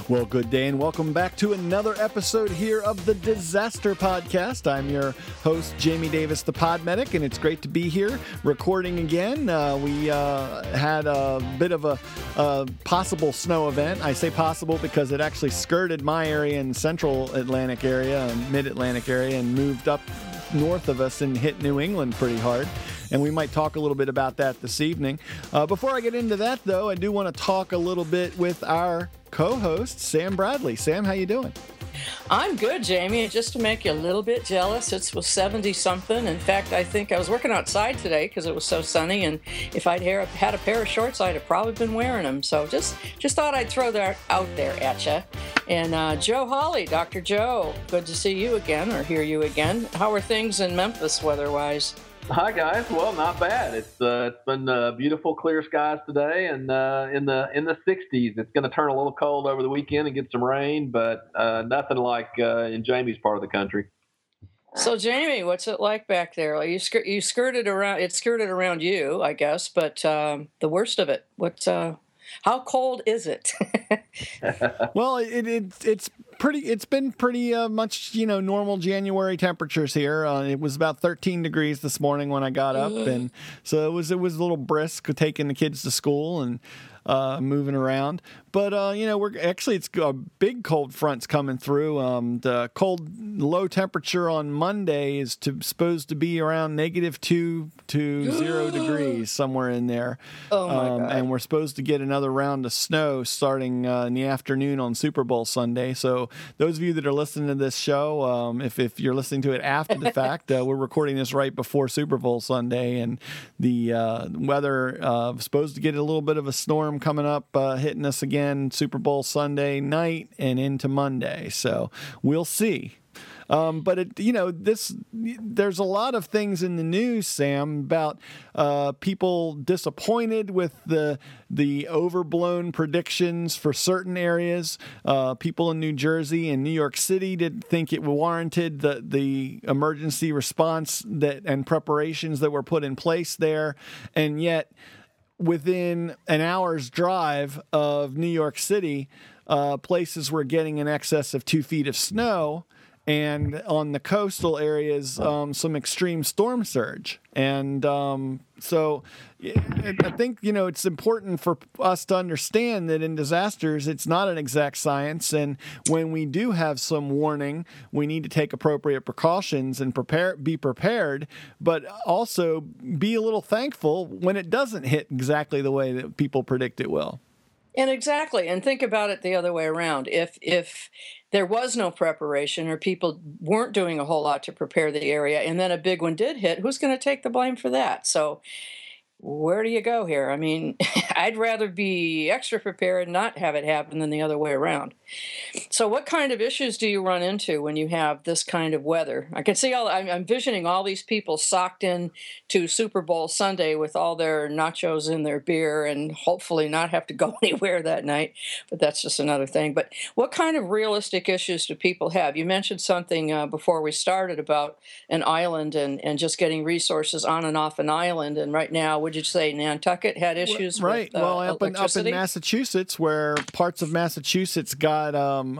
Well, good day and welcome back to another episode here of the Disaster Podcast. I'm your host, Jamie Davis, the Pod Medic, and it's great to be here recording again. We had a bit of a possible snow event. I say possible because it actually skirted my area in central Atlantic area and mid-Atlantic area and moved up north of us and hit New England pretty hard. And we might talk a little bit about that this evening. Before I get into that, though, I do want to talk a little bit with our co-host, Sam Bradley. Sam, how you doing? I'm good, Jamie. Just to make you a little bit jealous, it was 70-something. In fact, I think I was working outside today because it was so sunny, and if I'd had a pair of shorts, I'd have probably been wearing them. So just thought I'd throw that out there at you. And Joe Hawley, Dr. Joe, good to see you again or hear you again. How are things in Memphis weather-wise? Hi guys. Well, not bad. It's been beautiful, clear skies today, and in the 60s. It's going to turn a little cold over the weekend and get some rain, but nothing like in Jamie's part of the country. So, Jamie, what's it like back there? You skirted around. It skirted around you, I guess, but the worst of it. How cold is it? Well, it's been pretty much, normal January temperatures here. It was about 13 degrees this morning when I got up, and so it was a little brisk taking the kids to school and moving around. But it's a big cold front's coming through. The low temperature on Monday is supposed to be around -2 to 0 degrees, somewhere in there. Oh my God. And we're supposed to get another round of snow starting in the afternoon on Super Bowl Sunday. So those of you that are listening to this show, if you're listening to it after the fact, we're recording this right before Super Bowl Sunday, and the weather supposed to get a little bit of a storm coming up, hitting us again Super Bowl Sunday night and into Monday. So we'll see. But there's a lot of things in the news, Sam, about people disappointed with the overblown predictions for certain areas. People in New Jersey and New York City didn't think it warranted the emergency response and preparations that were put in place there, and yet within an hour's drive of New York City, places were getting in excess of 2 feet of snow. And on the coastal areas, some extreme storm surge. And so I think, it's important for us to understand that in disasters, it's not an exact science. And when we do have some warning, we need to take appropriate precautions and be prepared, but also be a little thankful when it doesn't hit exactly the way that people predict it will. And exactly. And think about it the other way around. If there was no preparation or people weren't doing a whole lot to prepare the area and then a big one did hit, who's going to take the blame for that? So where do you go here? I mean, I'd rather be extra prepared and not have it happen than the other way around. So what kind of issues do you run into when you have this kind of weather? I can see I'm envisioning all these people socked in to Super Bowl Sunday with all their nachos and their beer and hopefully not have to go anywhere that night, but that's just another thing. But what kind of realistic issues do people have? You mentioned something before we started about an island and just getting resources on and off an island, and right now, would you say Nantucket had issues with electricity? Up in Massachusetts, where parts of Massachusetts got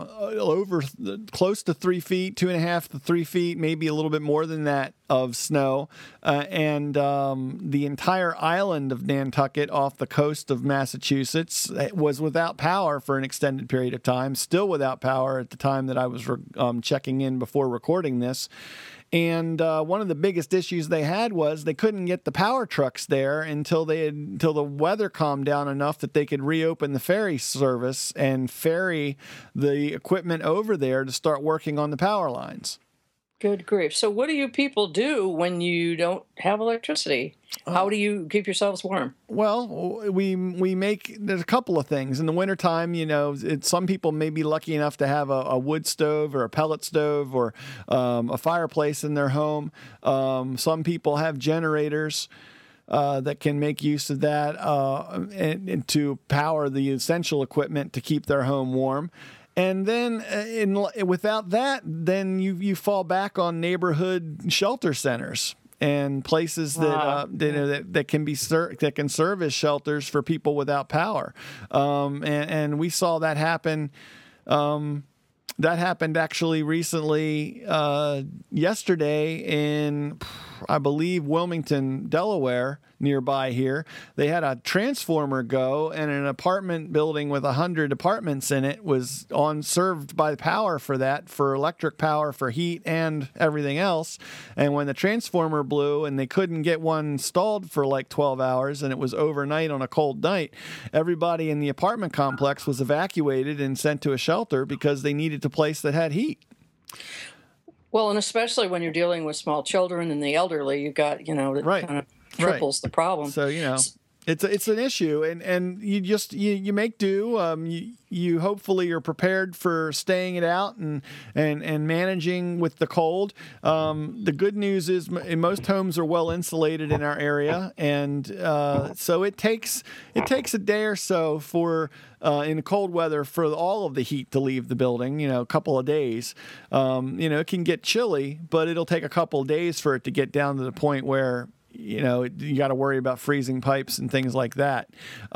over close to 3 feet, 2.5 to 3 feet, maybe a little bit more than that of snow, and the entire island of Nantucket off the coast of Massachusetts was without power for an extended period of time, still without power at the time that I was checking in before recording this. And one of the biggest issues they had was they couldn't get the power trucks there until the weather calmed down enough that they could reopen the ferry service and ferry the equipment over there to start working on the power lines. Good grief. So what do you people do when you don't have electricity? How do you keep yourselves warm? Well, there's a couple of things. In the wintertime, some people may be lucky enough to have a wood stove or a pellet stove or a fireplace in their home. Some people have generators that can make use of that and to power the essential equipment to keep their home warm. And then without that, then you fall back on neighborhood shelter centers and places that can serve as shelters for people without power. And we saw that happen That happened actually recently, yesterday in, I believe, Wilmington, Delaware, nearby here. They had a transformer go, and an apartment building with 100 apartments in it was served by power for that, for electric power, for heat and everything else. And when the transformer blew and they couldn't get one installed for like 12 hours, and it was overnight on a cold night, everybody in the apartment complex was evacuated and sent to a shelter because they needed a place that had heat. Well, and especially when you're dealing with small children and the elderly, you've got, that Right. kind of triples the problem. So, it's an issue, and you just you make do. You hopefully are prepared for staying it out and managing with the cold. The good news is most homes are well insulated in our area, and so it takes a day or so for in cold weather for all of the heat to leave the building. A couple of days. It can get chilly, but it'll take a couple of days for it to get down to the point where you got to worry about freezing pipes and things like that.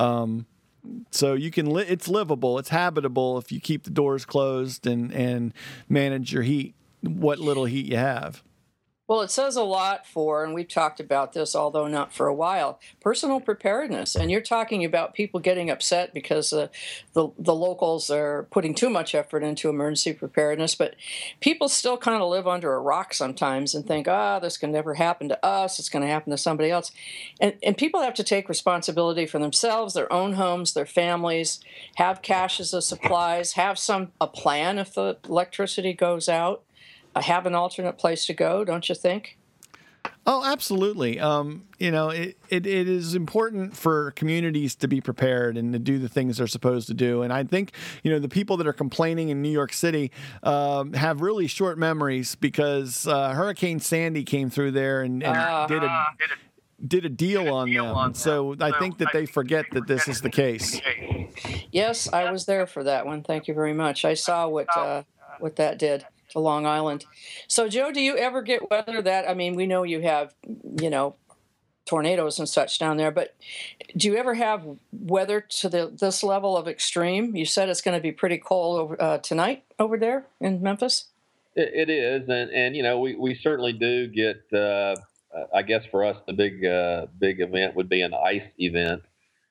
So you can it's livable, it's habitable if you keep the doors closed and manage your heat, what little heat you have. Well, it says a lot for, and we've talked about this, although not for a while, personal preparedness. And you're talking about people getting upset because the locals are putting too much effort into emergency preparedness. But people still kind of live under a rock sometimes and think, this can never happen to us. It's going to happen to somebody else. And people have to take responsibility for themselves, their own homes, their families, have caches of supplies, have a plan if the electricity goes out. Have an alternate place to go, don't you think? Oh, absolutely. It is important for communities to be prepared and to do the things they're supposed to do. And I think, the people that are complaining in New York City have really short memories because Hurricane Sandy came through there and did a deal on them. So I think that they forget that this is the case. Yes, I was there for that one. Thank you very much. I saw what that did to Long Island. So, Joe, do you ever get weather that, we know you have, tornadoes and such down there, but do you ever have weather to this level of extreme? You said it's going to be pretty cold tonight over there in Memphis? It is, and we certainly do get, I guess for us, the big event would be an ice event.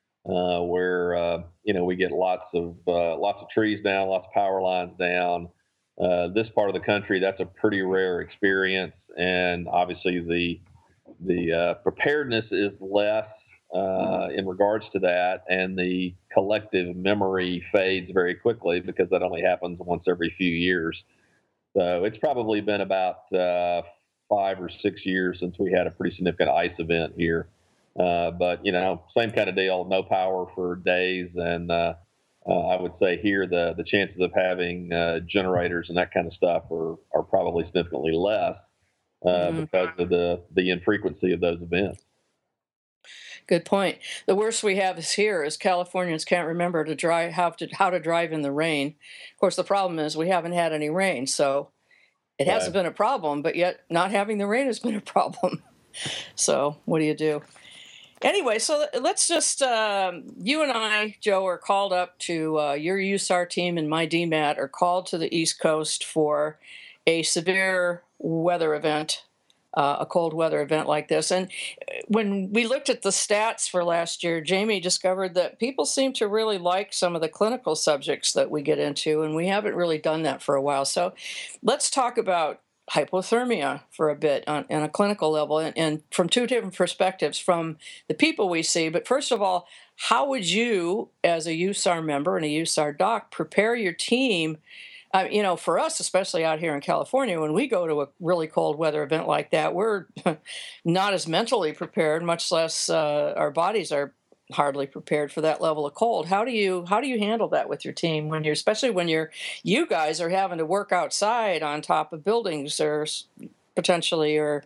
Where we get lots of trees down, lots of power lines down. This part of the country, that's a pretty rare experience, and obviously the preparedness is less in regards to that, and the collective memory fades very quickly because that only happens once every few years. So it's probably been about 5 or 6 years since we had a pretty significant ice event here. But same kind of deal, no power for days, and I would say here the chances of having generators and that kind of stuff are probably significantly less because of the infrequency of those events. Good point. The worst we have here is Californians can't remember how to drive in the rain. Of course, the problem is we haven't had any rain, so it hasn't been a problem, but yet not having the rain has been a problem. So what do you do? Anyway, so let's just, you and I, Joe, are called up to your USAR team and my DMAT are called to the East Coast for a severe weather event, a cold weather event like this. And when we looked at the stats for last year, Jamie discovered that people seem to really like some of the clinical subjects that we get into, and we haven't really done that for a while. So let's talk about hypothermia for a bit on a clinical level and from two different perspectives from the people we see. But first of all, how would you, as a USAR member and a USAR doc, prepare your team? For us, especially out here in California, when we go to a really cold weather event like that, we're not as mentally prepared, much less our bodies are hardly prepared for that level of cold. How do you handle that with your team especially when you guys are having to work outside on top of buildings or potentially, or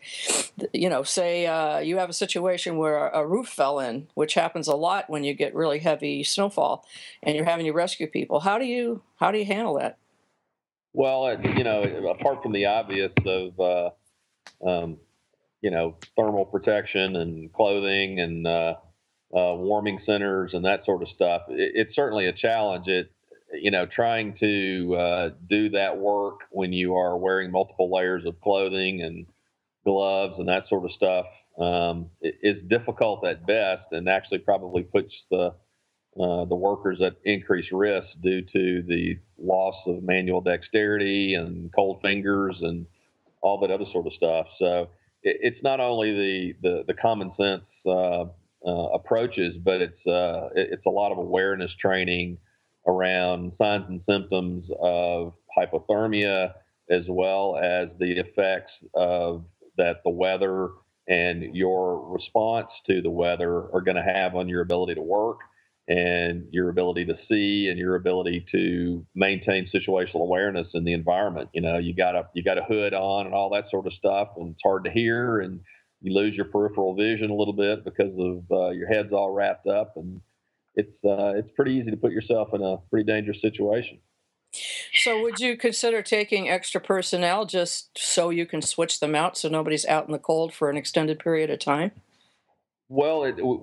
say you have a situation where a roof fell in, which happens a lot when you get really heavy snowfall and you're having to rescue people. How do you handle that? Well, apart from the obvious of thermal protection and clothing and warming centers and that sort of stuff, it's certainly a challenge. trying to do that work when you are wearing multiple layers of clothing and gloves and that sort of stuff is difficult at best, and actually probably puts the workers at increased risk due to the loss of manual dexterity and cold fingers and all that other sort of stuff. So it's not only the common sense approaches, but it's a lot of awareness training around signs and symptoms of hypothermia, as well as the effects of that the weather and your response to the weather are going to have on your ability to work and your ability to see and your ability to maintain situational awareness in the environment. You got a hood on and all that sort of stuff, and it's hard to hear, and you lose your peripheral vision a little bit because of your head's all wrapped up, and it's pretty easy to put yourself in a pretty dangerous situation. So would you consider taking extra personnel just so you can switch them out so nobody's out in the cold for an extended period of time? Well,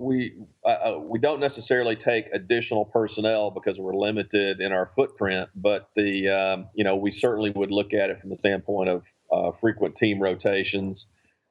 we don't necessarily take additional personnel because we're limited in our footprint, but we certainly would look at it from the standpoint of frequent team rotations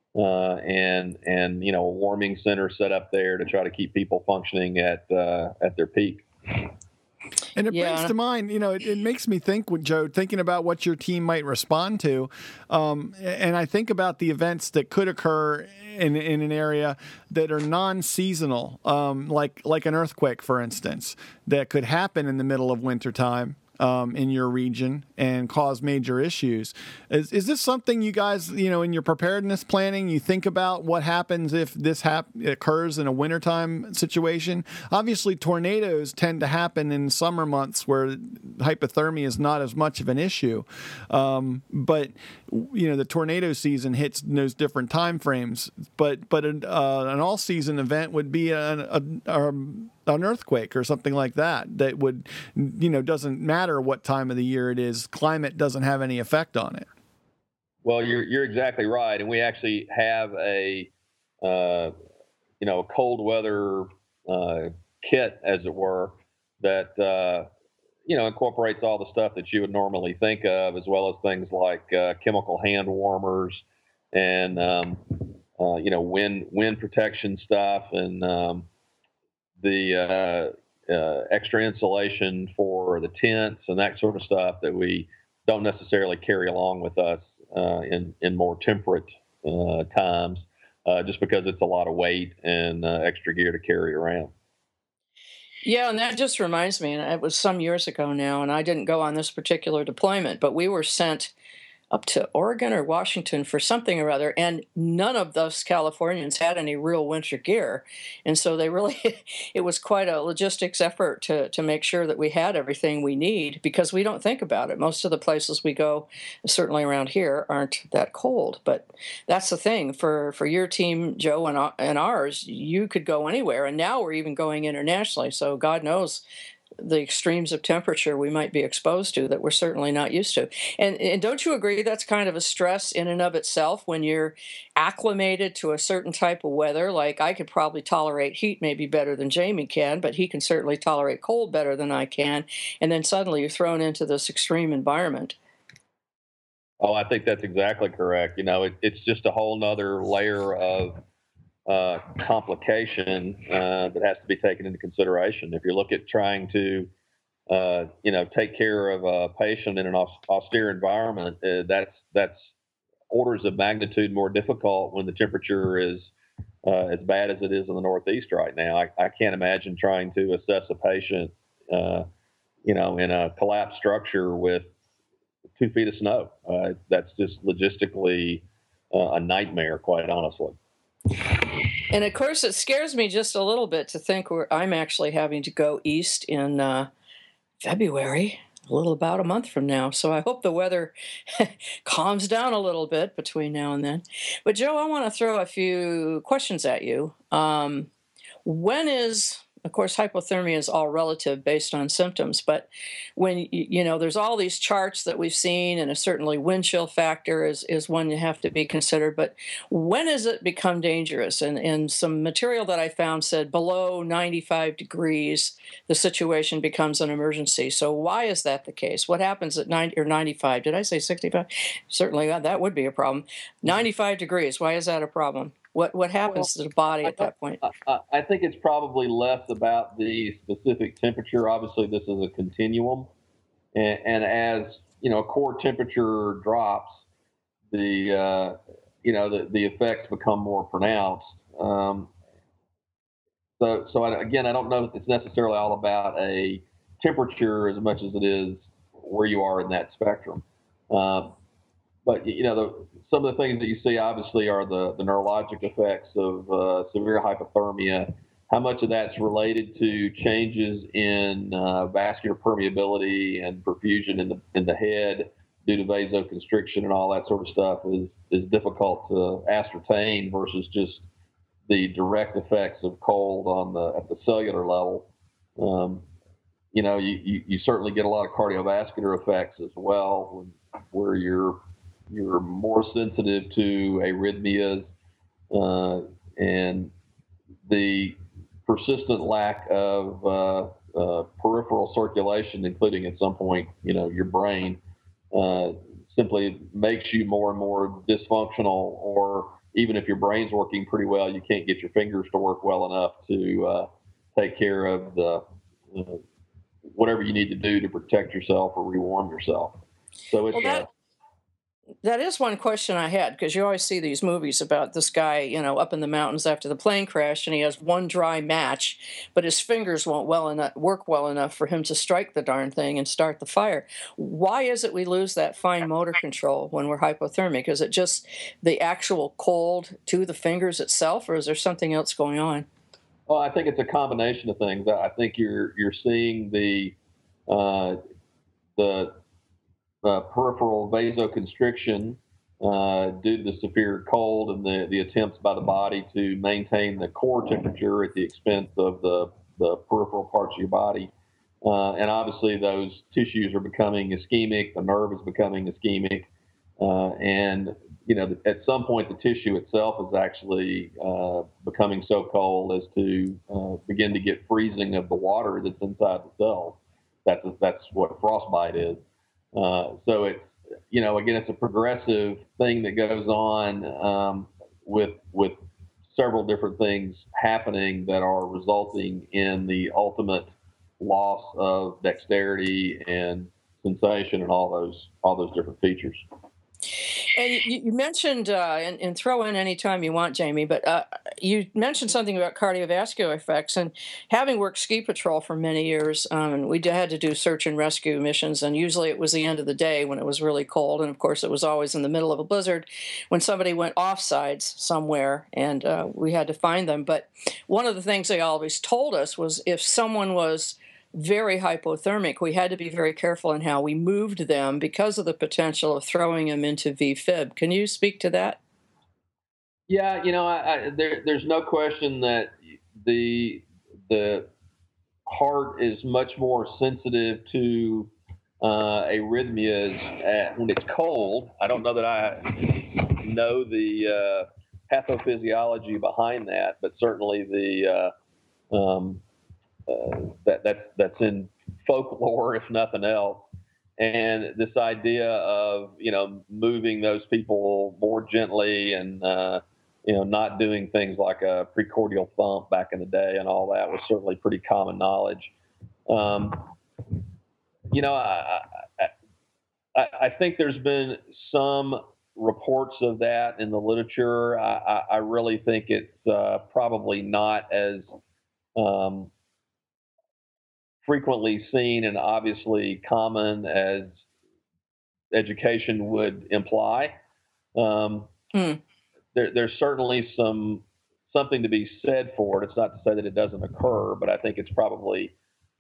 and a warming center set up there to try to keep people functioning at their peak. And it brings to mind, it makes me think, Joe, thinking about what your team might respond to. And I think about the events that could occur in an area that are non-seasonal, like an earthquake, for instance, that could happen in the middle of wintertime. In your region and cause major issues. Is this something you guys, in your preparedness planning, you think about what happens if this occurs in a wintertime situation? Obviously, tornadoes tend to happen in summer months where hypothermia is not as much of an issue. But the tornado season hits in those different time frames. But an all-season event would be an earthquake or something like that would, doesn't matter what time of the year it is. Climate doesn't have any effect on it. Well, you're exactly right. And we actually have a cold weather kit, as it were, that, incorporates all the stuff that you would normally think of, as well as things like chemical hand warmers and, wind protection stuff and, the extra insulation for the tents and that sort of stuff that we don't necessarily carry along with us in more temperate times, just because it's a lot of weight and extra gear to carry around. Yeah, and that just reminds me, and it was some years ago now, and I didn't go on this particular deployment, but we were sent up to Oregon or Washington for something or other, and none of those Californians had any real winter gear. And so they really, it was quite a logistics effort to make sure that we had everything we need, because we don't think about it. Most of the places we go, certainly around here, aren't that cold. But that's the thing. For your team, Joe, and ours, you could go anywhere. And now we're even going internationally. So God knows the extremes of temperature we might be exposed to that we're certainly not used to. And don't you agree that's kind of a stress in and of itself when you're acclimated to a certain type of weather? Like I could probably tolerate heat maybe better than Jamie can, but he can certainly tolerate cold better than I can. And then suddenly you're thrown into this extreme environment. Oh, I think that's exactly correct. It's just a whole nother layer of complication that has to be taken into consideration. If you look at trying to, take care of a patient in an austere environment, that's orders of magnitude more difficult when the temperature is as bad as it is in the Northeast right now. I can't imagine trying to assess a patient, in a collapsed structure with 2 feet of snow. That's just logistically a nightmare, quite honestly. And of course, it scares me just a little bit to think I'm actually having to go east in February, about a month from now. So I hope the weather calms down a little bit between now and then. But Joe, I want to throw a few questions at you. When is Of course, hypothermia is all relative based on symptoms, but when there's all these charts that we've seen, and certainly wind chill factor is one you have to be considered. But when does it become dangerous? And some material that I found said below 95 degrees, the situation becomes an emergency. So why is that the case? What happens at 90 or 95? Did I say 65? Certainly that would be a problem. 95 degrees. Why is that a problem? What Well, happens to the body at that point? I think it's probably less about the specific temperature. Obviously, this is a continuum, and as core temperature drops, the effects become more pronounced. Again, I don't know if it's necessarily all about a temperature as much as it is where you are in that spectrum. But some of the things that you see obviously are the neurologic effects of severe hypothermia. How much of that's related to changes in vascular permeability and perfusion in the head due to vasoconstriction and all that sort of stuff is difficult to ascertain versus just the direct effects of cold at the cellular level. You certainly get a lot of cardiovascular effects as well, where you're more sensitive to arrhythmias and the persistent lack of peripheral circulation, including at some point, your brain, simply makes you more and more dysfunctional. Or even if your brain's working pretty well, you can't get your fingers to work well enough to take care of the whatever you need to do to protect yourself or rewarm yourself. So it's Well, that is one question I had, because you always see these movies about this guy, up in the mountains after the plane crash, and he has one dry match, but his fingers won't work well enough for him to strike the darn thing and start the fire. Why is it we lose that fine motor control when we're hypothermic? Is it just the actual cold to the fingers itself, or is there something else going on? Well, I think it's a combination of things. I think you're seeing uh, the peripheral vasoconstriction due to the severe cold and the attempts by the body to maintain the core temperature at the expense of the peripheral parts of your body. And obviously, those tissues are becoming ischemic. The nerve is becoming ischemic, and at some point, the tissue itself is actually becoming so cold as to begin to get freezing of the water that's inside the cells. That's what frostbite is. So it's again, it's a progressive thing that goes on with several different things happening that are resulting in the ultimate loss of dexterity and sensation and all those different features. And you mentioned, and throw in any time you want, Jamie, but you mentioned something about cardiovascular effects. And having worked ski patrol for many years, we had to do search and rescue missions, and usually it was the end of the day when it was really cold. And of course, it was always in the middle of a blizzard when somebody went offsides somewhere, and we had to find them. But one of the things they always told us was if someone was very hypothermic, we had to be very careful in how we moved them because of the potential of throwing them into VFib. Can you speak to that? Yeah, there's no question that the heart is much more sensitive to arrhythmias when it's cold. I don't know that I know the pathophysiology behind that, but certainly that's in folklore, if nothing else. And this idea of moving those people more gently and not doing things like a precordial thump back in the day and all that was certainly pretty common knowledge. Um, you know, I think there's been some reports of that in the literature. I really think it's probably not as um, frequently seen and obviously common as education would imply. Um, Hmm. there's certainly something to be said for it. It's not to say that it doesn't occur, but I think it's probably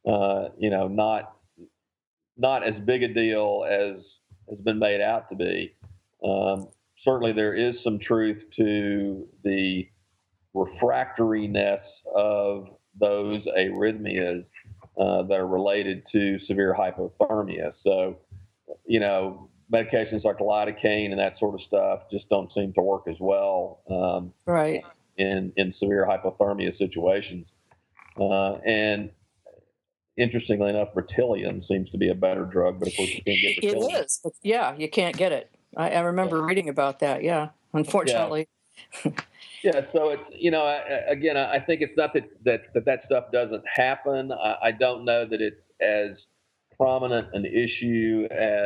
not as big a deal as has been made out to be. Um, Certainly, there is some truth to the refractoriness of those arrhythmias that are related to severe hypothermia. So, medications like lidocaine and that sort of stuff just don't seem to work as well Right. in severe hypothermia situations. And interestingly enough, Bertilium seems to be a better drug, but of course you can't get It Bertilium. is. Yeah, you can't get it. I remember reading about that. Yeah, Yeah, unfortunately. yeah. So it's again, I think it's not that stuff doesn't happen. I don't know that it's as prominent an issue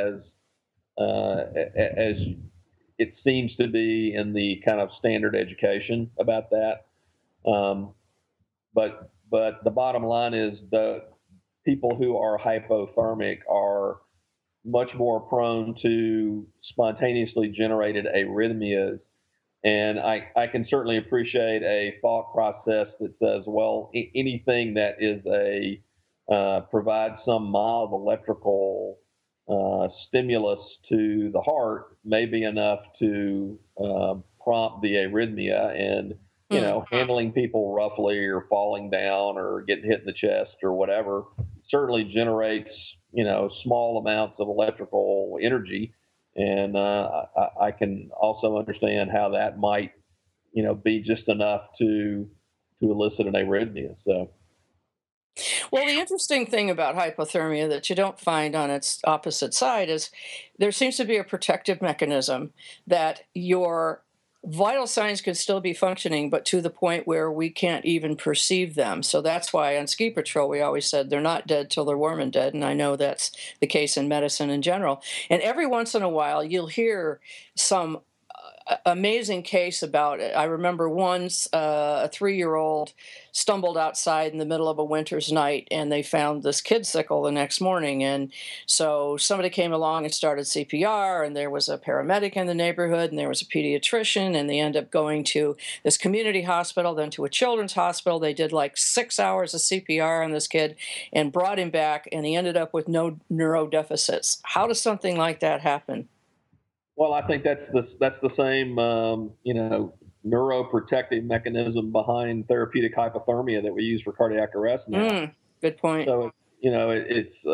as it seems to be in the kind of standard education about that. Um, but the bottom line is the people who are hypothermic are much more prone to spontaneously generated arrhythmias. And I can certainly appreciate a thought process that says, well, anything that is provides some mild electrical stimulus to the heart may be enough to prompt the arrhythmia. And Mm. handling people roughly or falling down or getting hit in the chest or whatever certainly generates small amounts of electrical energy. And I can also understand how that might be just enough to elicit an arrhythmia. So Well, the interesting thing about hypothermia that you don't find on its opposite side is there seems to be a protective mechanism that your vital signs could still be functioning, but to the point where we can't even perceive them. So that's why on ski patrol, we always said they're not dead till they're warm and dead. And I know that's the case in medicine in general. And every once in a while, you'll hear some amazing case about it. I remember once a 3-year-old stumbled outside in the middle of a winter's night and they found this kid sickle the next morning. And so somebody came along and started CPR, and there was a paramedic in the neighborhood, and there was a pediatrician, and they ended up going to this community hospital, then to a children's hospital. They did like 6 hours of CPR on this kid and brought him back, and he ended up with no neurodeficits. How does something like that happen? well, I think that's the same neuroprotective mechanism behind therapeutic hypothermia that we use for cardiac arrest now. Good point. So it's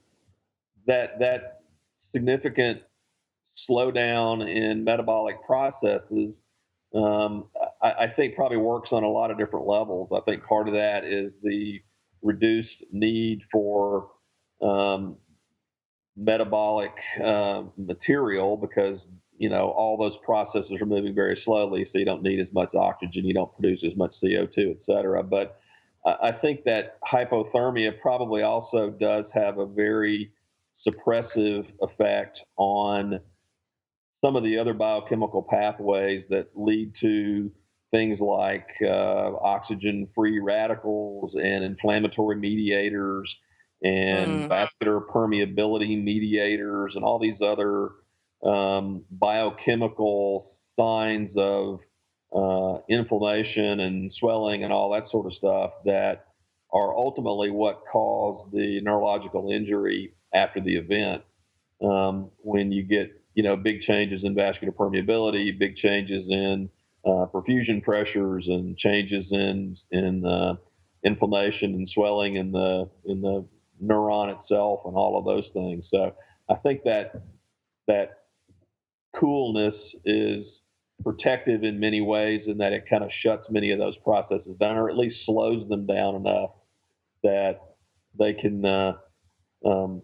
that significant slowdown in metabolic processes. I think probably works on a lot of different levels. I think part of that is the reduced need for metabolic material because all those processes are moving very slowly, so you don't need as much oxygen, you don't produce as much CO2, et cetera. But I think that hypothermia probably also does have a very suppressive effect on some of the other biochemical pathways that lead to things like oxygen free radicals and inflammatory mediators and Mm. vascular permeability mediators and all these other biochemical signs of inflammation and swelling and all that sort of stuff that are ultimately what cause the neurological injury after the event. When you get big changes in vascular permeability, big changes in perfusion pressures, and changes in inflammation and swelling in the neuron itself, and all of those things. So I think that coolness is protective in many ways, in that it kind of shuts many of those processes down, or at least slows them down enough that they can um,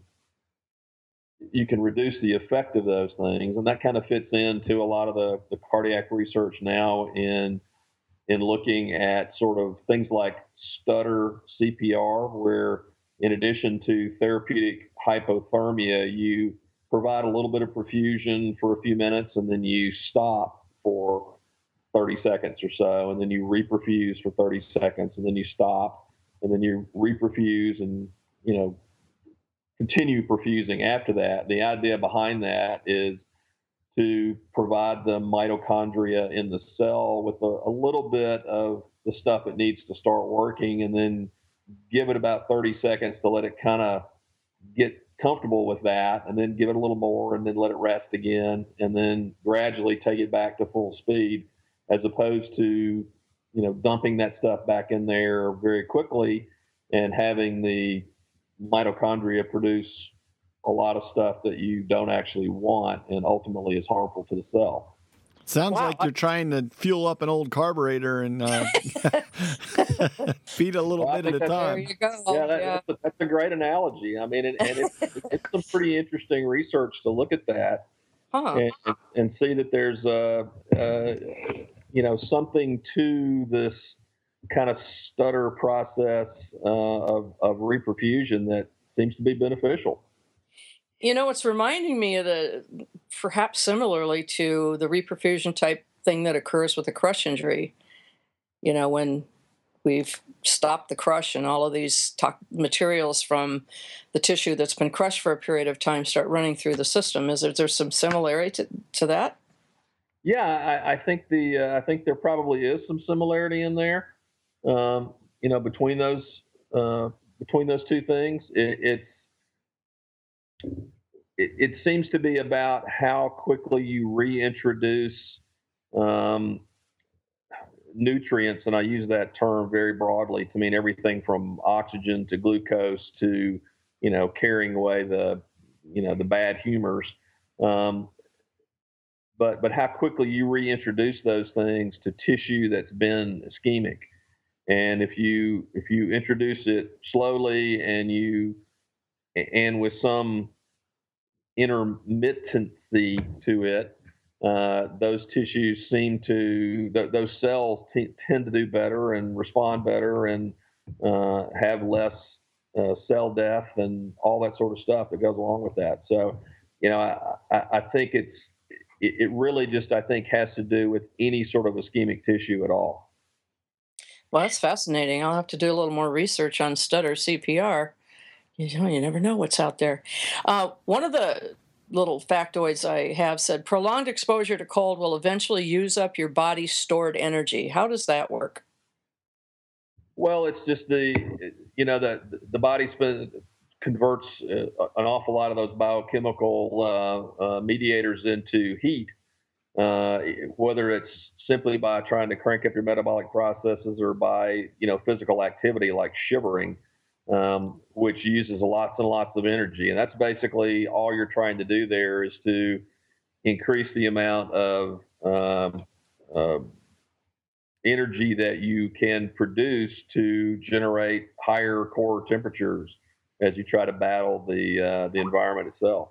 you can reduce the effect of those things. And that kind of fits into a lot of the cardiac research now in looking at sort of things like stutter CPR, where in addition to therapeutic hypothermia, you provide a little bit of perfusion for a few minutes, and then you stop for 30 seconds or so, and then you reperfuse for 30 seconds, and then you stop, and then you reperfuse, and continue perfusing after that. The idea behind that is to provide the mitochondria in the cell with a little bit of the stuff it needs to start working, and then give it about 30 seconds to let it kind of get comfortable with that, and then give it a little more, and then let it rest again, and then gradually take it back to full speed, as opposed to dumping that stuff back in there very quickly and having the mitochondria produce a lot of stuff that you don't actually want and ultimately is harmful to the cell. Sounds like you're trying to fuel up an old carburetor and feed a little bit at a time. There you go. Yeah, that's a great analogy. I mean, and it's some pretty interesting research to look at that and see that there's something to this kind of stutter process of reperfusion that seems to be beneficial. It's reminding me of perhaps similarly to the reperfusion type thing that occurs with a crush injury. When we've stopped the crush and all of these materials from the tissue that's been crushed for a period of time start running through the system. Is there some similarity to that? Yeah, I think I think there probably is some similarity in there. Between those two things, it seems to be about how quickly you reintroduce nutrients, and I use that term very broadly to mean everything from oxygen to glucose to carrying away the bad humors. But how quickly you reintroduce those things to tissue that's been ischemic, and if you introduce it slowly and with some intermittency to it, those tissues those cells tend to do better and respond better and have less cell death and all that sort of stuff that goes along with that. So, I think it really just, I think, has to do with any sort of ischemic tissue at all. Well, that's fascinating. I'll have to do a little more research on stutter CPR. You never know what's out there. One of the little factoids I have said prolonged exposure to cold will eventually use up your body's stored energy. How does that work? Well, it's just the body converts an awful lot of those biochemical mediators into heat, whether it's simply by trying to crank up your metabolic processes or by physical activity like shivering. Which uses lots and lots of energy. And that's basically all you're trying to do there is to increase the amount of energy that you can produce to generate higher core temperatures as you try to battle the environment itself.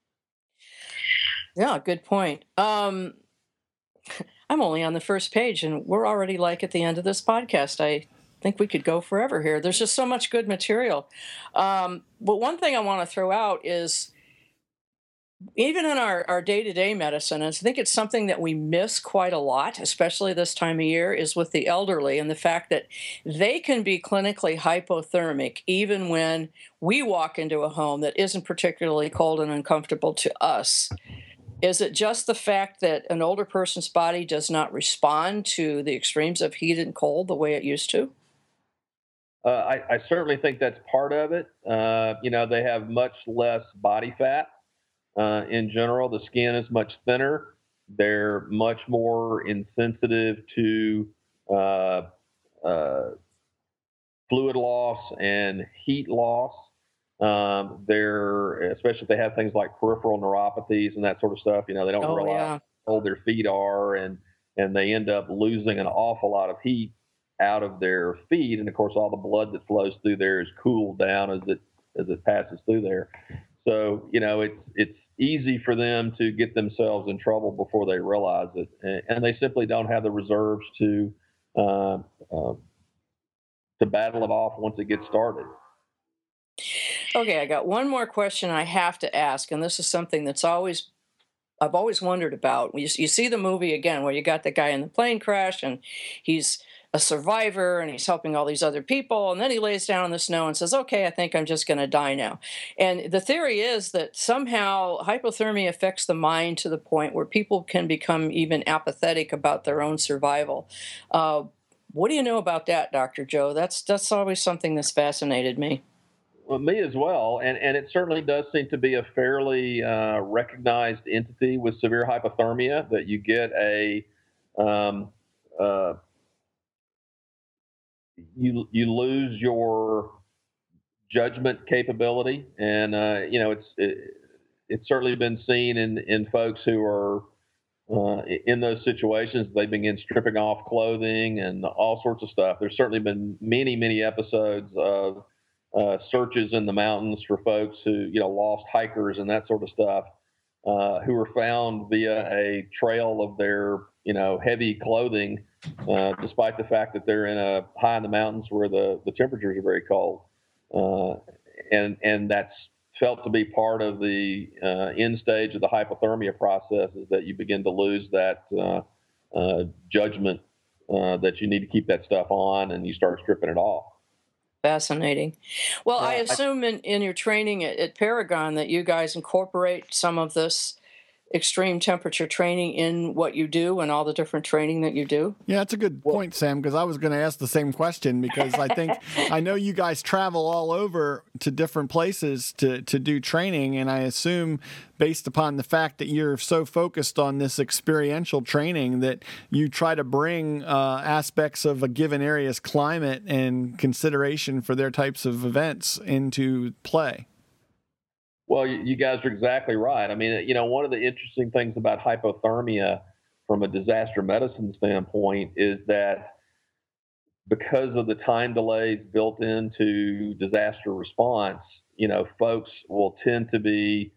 Yeah, good point. I'm only on the first page and we're already at the end of this podcast. I think we could go forever here. There's just so much good material. But one thing I want to throw out is even in our day-to-day medicine, and I think it's something that we miss quite a lot, especially this time of year, is with the elderly and the fact that they can be clinically hypothermic even when we walk into a home that isn't particularly cold and uncomfortable to us. Is it just the fact that an older person's body does not respond to the extremes of heat and cold the way it used to? I certainly think that's part of it. They have much less body fat in general. The skin is much thinner. They're much more insensitive to fluid loss and heat loss. Especially if they have things like peripheral neuropathies and that sort of stuff. They don't realize how old their feet are, and they end up losing an awful lot of heat out of their feet, and of course all the blood that flows through there is cooled down as it passes through there. So it's easy for them to get themselves in trouble before they realize it, and they simply don't have the reserves to battle it off once it gets started. Okay, I got one more question I have to ask, and this is something I've always wondered about. You see the movie again where you got the guy in the plane crash and he's a survivor and he's helping all these other people, and then he lays down in the snow and says, okay, I think I'm just going to die now. And the theory is that somehow hypothermia affects the mind to the point where people can become even apathetic about their own survival. What do you know about that, Dr. Joe? That's always something that's fascinated me. Well, me as well, and it certainly does seem to be a fairly recognized entity with severe hypothermia, that you get you lose your judgment capability, and it's certainly been seen in folks who are in those situations. They begin stripping off clothing and all sorts of stuff. There's certainly been many episodes of searches in the mountains for folks who, lost hikers and that sort of stuff, who were found via a trail of their, heavy clothing, despite the fact that they're high in the mountains where the temperatures are very cold. And that's felt to be part of the end stage of the hypothermia process, is that you begin to lose that judgment that you need to keep that stuff on, and you start stripping it off. Fascinating. Well, I assume in your training at Paragon that you guys incorporate some of this extreme temperature training in what you do and all the different training that you do. Yeah, that's a good point, Sam, because I was going to ask the same question, because I know you guys travel all over to different places to do training, and I assume, based upon the fact that you're so focused on this experiential training, that you try to bring aspects of a given area's climate and consideration for their types of events into play. Well, you guys are exactly right. I mean, one of the interesting things about hypothermia from a disaster medicine standpoint is that because of the time delays built into disaster response, folks will tend to be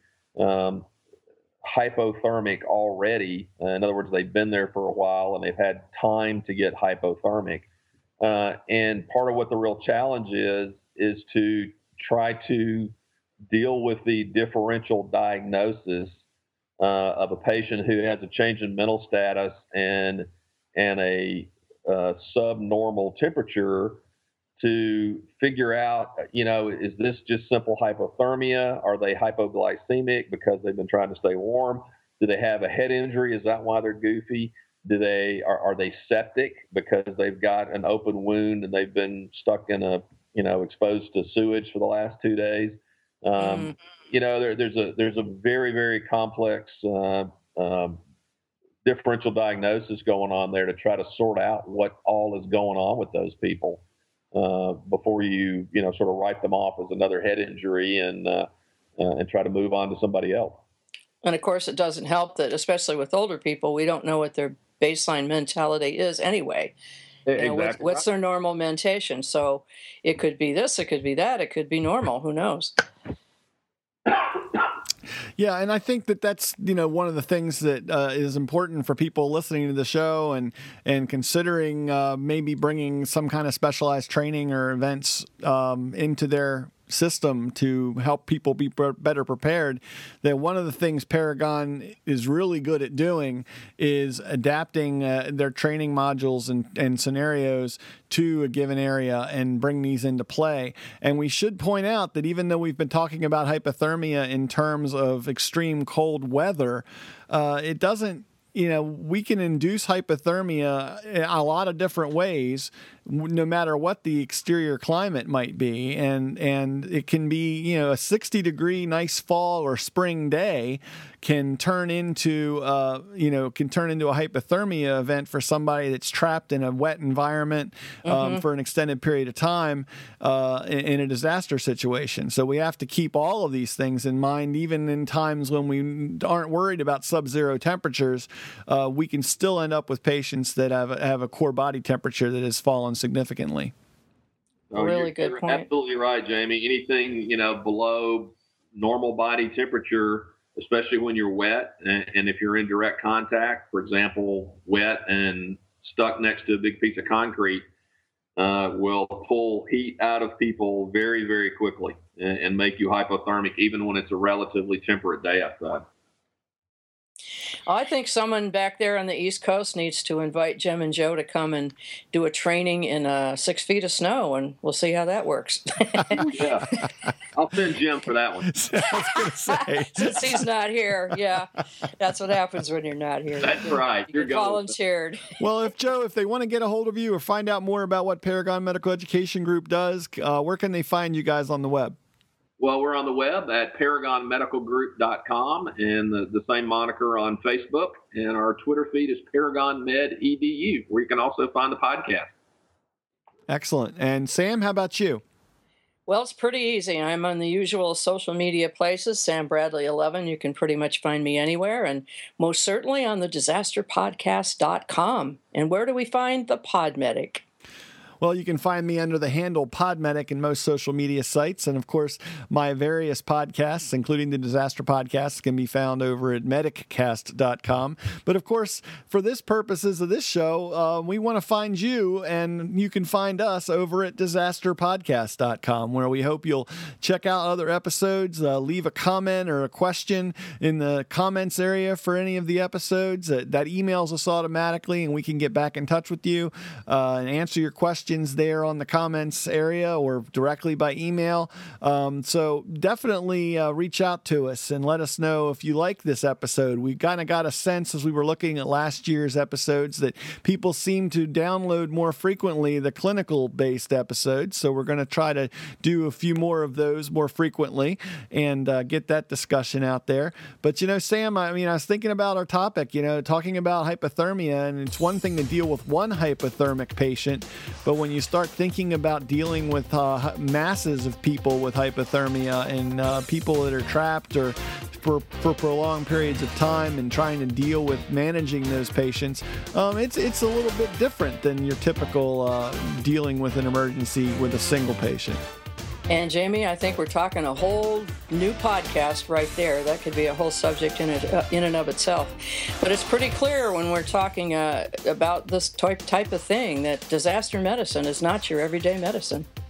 hypothermic already. In other words, they've been there for a while and they've had time to get hypothermic. And part of what the real challenge is to try to deal with the differential diagnosis of a patient who has a change in mental status and a subnormal temperature, to figure out, is this just simple hypothermia? Are they hypoglycemic because they've been trying to stay warm? Do they have a head injury? Is that why they're goofy? Are they septic because they've got an open wound and they've been stuck in exposed to sewage for the last 2 days? There's a very, very complex differential diagnosis going on there to try to sort out what all is going on with those people before you sort of write them off as another head injury and try to move on to somebody else. And of course, it doesn't help that, especially with older people, we don't know what their baseline mentality is anyway. Exactly. What's their normal mentation? So it could be this, it could be that, it could be normal. Who knows? Yeah, and I think that's one of the things that is important for people listening to the show and considering maybe bringing some kind of specialized training or events into their system to help people be better prepared. That one of the things Paragon is really good at doing is adapting their training modules and scenarios to a given area and bring these into play. And we should point out that even though we've been talking about hypothermia in terms of extreme cold weather, it doesn't, we can induce hypothermia in a lot of different ways, no matter what the exterior climate might be. And it can be, a 60-degree nice fall or spring day can turn into a hypothermia event for somebody that's trapped in a wet environment for an extended period of time in a disaster situation. So we have to keep all of these things in mind, even in times when we aren't worried about sub-zero temperatures. We can still end up with patients that have a core body temperature that has fallen significantly. Really good point. You're absolutely right, Jamie. Anything below normal body temperature, especially when you're wet, and if you're in direct contact, for example, wet and stuck next to a big piece of concrete, will pull heat out of people very, very quickly and make you hypothermic, even when it's a relatively temperate day outside. I think someone back there on the East Coast needs to invite Jim and Joe to come and do a training in 6 feet of snow, and we'll see how that works. Yeah, I'll send Jim for that one. I was going to say. Since he's not here, yeah, that's what happens when you're not here. That's right. You're volunteered. Well, if they want to get a hold of you or find out more about what Paragon Medical Education Group does, where can they find you guys on the web? Well, we're on the web at ParagonMedicalGroup.com and the same moniker on Facebook. And our Twitter feed is ParagonMedEDU, where you can also find the podcast. Excellent. And Sam, how about you? Well, it's pretty easy. I'm on the usual social media places, Sam Bradley 11. You can pretty much find me anywhere, and most certainly on the disasterpodcast.com. And where do we find the Podmedic? Well, you can find me under the handle Podmedic in most social media sites. And of course, my various podcasts, including the Disaster Podcast, can be found over at mediccast.com. But of course, for this purposes of this show, we want to find you, and you can find us over at disasterpodcast.com, where we hope you'll check out other episodes, leave a comment or a question in the comments area for any of the episodes. That emails us automatically, and we can get back in touch with you and answer your questions there on the comments area or directly by email. So definitely reach out to us and let us know if you like this episode. We kind of got a sense as we were looking at last year's episodes that people seem to download more frequently the clinical-based episodes. So we're going to try to do a few more of those more frequently and get that discussion out there. But, Sam, I was thinking about our topic, talking about hypothermia, and it's one thing to deal with one hypothermic patient, but when you start thinking about dealing with masses of people with hypothermia and people that are trapped or for prolonged periods of time and trying to deal with managing those patients, it's a little bit different than your typical dealing with an emergency with a single patient. And Jamie, I think we're talking a whole new podcast right there. That could be a whole subject in and of itself. But it's pretty clear when we're talking about this type of thing that disaster medicine is not your everyday medicine.